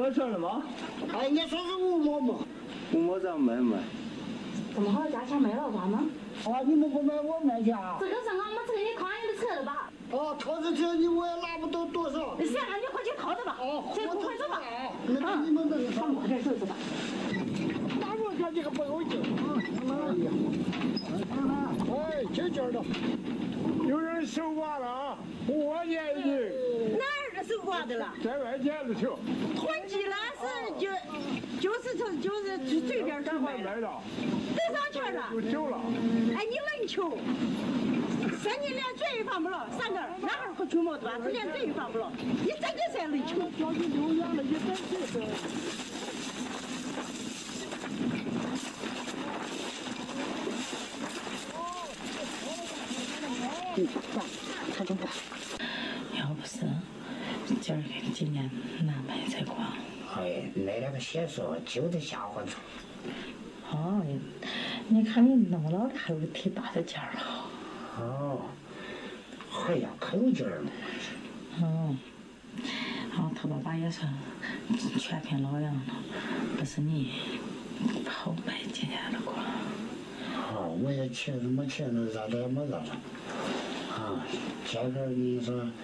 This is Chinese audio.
我说了吗？ 哎，你说是5毛嘛 5毛咋卖？ 这么好的价钱卖了咋弄？ 啊，你们不卖我卖去啊？ 这个是俺们这里扛的车的吧？ 哦，拖着车你我也拿不到多少。 行了，你回去靠着吧。 哦， 这不会走吧？ 那你们那个咱们这走吧。 打我看这个不够劲啊！哎，就这儿了。 有人守寡了啊！我年纪哪儿守寡的了？ 在外捡着去。 囤积了就是随便赶快卖了。 得上钱了。 有酒了。 哎，你愣穷。3年连嘴也放不了，3个男孩和穷毛多，他连嘴也放不了，你这个才能穷。 叫你留言了，你真是。 爸，他就爸。 要不是今儿给今年难买才光。 哎，那两个写书就得吓唬他。 哦，你看你那么老的还有个忒大的件儿了。 哦，还要口劲儿嘛。 然后他爸爸也是全凭老杨了，不是你好卖今年的光。 我也钱没钱了，咋的也没咋着。啊，这个你说